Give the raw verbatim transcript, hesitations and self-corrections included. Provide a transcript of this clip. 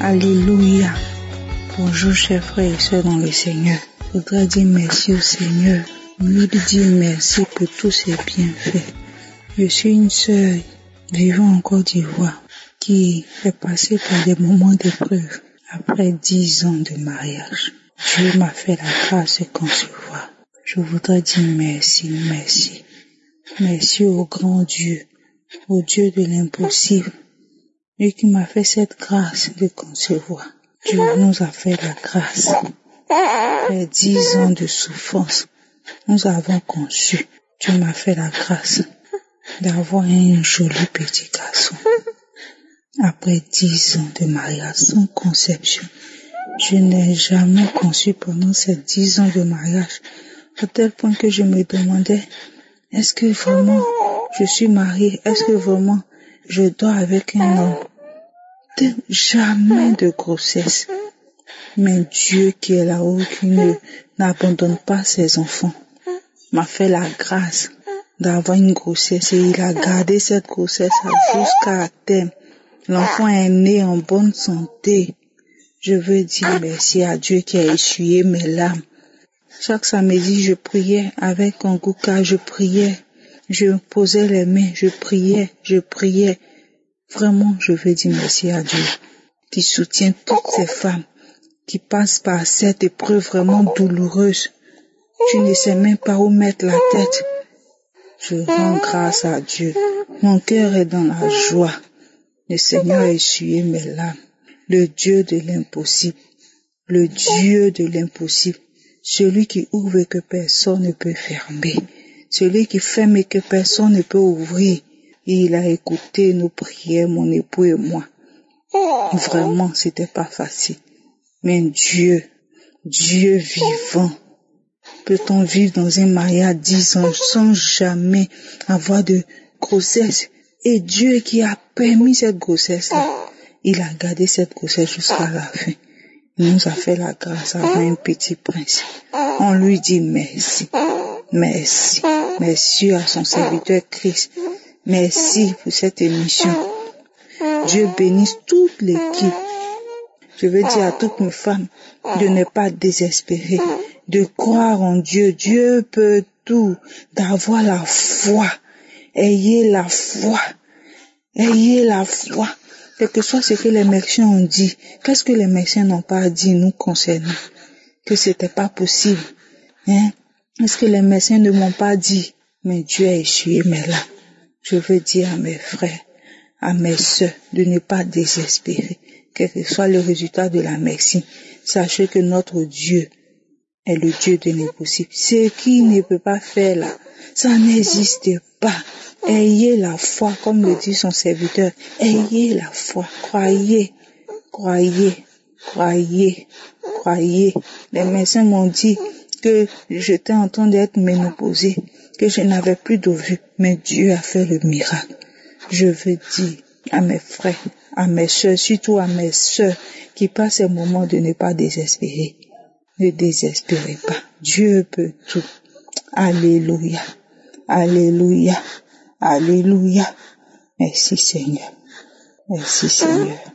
Alléluia. Bonjour chers frères et sœurs dans le Seigneur. Je voudrais dire merci au Seigneur. Mieux de dire merci pour tous ses bienfaits. Je suis une sœur vivant en Côte d'Ivoire qui est passée par des moments d'épreuve après dix ans de mariage. Dieu m'a fait la grâce de concevoir. Je voudrais dire merci, merci. Merci au grand Dieu, au Dieu de l'impossible, lui qui m'a fait cette grâce de concevoir. Dieu nous a fait la grâce. Après dix ans de souffrance, nous avons conçu. Dieu m'a fait la grâce d'avoir un joli petit garçon. Après dix ans de mariage sans conception, je n'ai jamais conçu pendant ces dix ans de mariage, à tel point que je me demandais, est-ce que vraiment je suis mariée? Est-ce que vraiment je dors avec un homme? Jamais de grossesse. Mais Dieu qui est là-haut, qui ne n'abandonne pas ses enfants, m'a fait la grâce d'avoir une grossesse et il a gardé cette grossesse jusqu'à terme. L'enfant est né en bonne santé. Je veux dire merci à Dieu qui a essuyé mes larmes. Chaque samedi, je priais avec un gouka, je priais. Je posais les mains, je priais, je priais. Vraiment, je veux dire merci à Dieu qui soutient toutes ces femmes qui passent par cette épreuve vraiment douloureuse. Tu ne sais même pas où mettre la tête. Je rends grâce à Dieu. Mon cœur est dans la joie. Le Seigneur a essuyé mes larmes. Le Dieu de l'impossible. Le Dieu de l'impossible. Celui qui ouvre et que personne ne peut fermer. Celui qui ferme et que personne ne peut ouvrir. Et il a écouté nos prières, mon époux et moi. Vraiment, c'était pas facile. Mais Dieu, Dieu vivant, peut-on vivre dans un mariage dix ans sans jamais avoir de grossesse? Et Dieu qui a permis cette grossesse-là, il a gardé cette grossesse jusqu'à la fin. Il nous a fait la grâce d'avoir un petit prince. On lui dit merci, merci, merci à son serviteur Christ. Merci pour cette émission. Dieu bénisse toute l'équipe. Je veux dire à toutes mes femmes de ne pas désespérer, de croire en Dieu. Dieu peut tout, d'avoir la foi. Ayez la foi. Ayez la foi. Quel que soit ce que les médecins ont dit, qu'est-ce que les médecins n'ont pas dit nous concernant? Que c'était pas possible. Hein? Est-ce que les médecins ne m'ont pas dit? Mais Dieu a essuyé mes larmes. Je veux dire à mes frères, à mes sœurs, de ne pas désespérer, quel que soit le résultat de la médecine. Sachez que notre Dieu est le Dieu de l'impossible. Ce qu'il ne peut pas faire là, ça n'existe pas. Ayez la foi, comme le dit son serviteur. Ayez la foi. Croyez, croyez, croyez, croyez. Les médecins m'ont dit que j'étais en train d'être ménopausée, que je n'avais plus d'ovules, mais Dieu a fait le miracle. Je veux dire à mes frères, à mes sœurs, surtout à mes sœurs qui passent ces moments de ne pas désespérer. Ne désespérez pas. Dieu peut tout. Alléluia. Alléluia. Alléluia. Merci Seigneur. Merci Seigneur.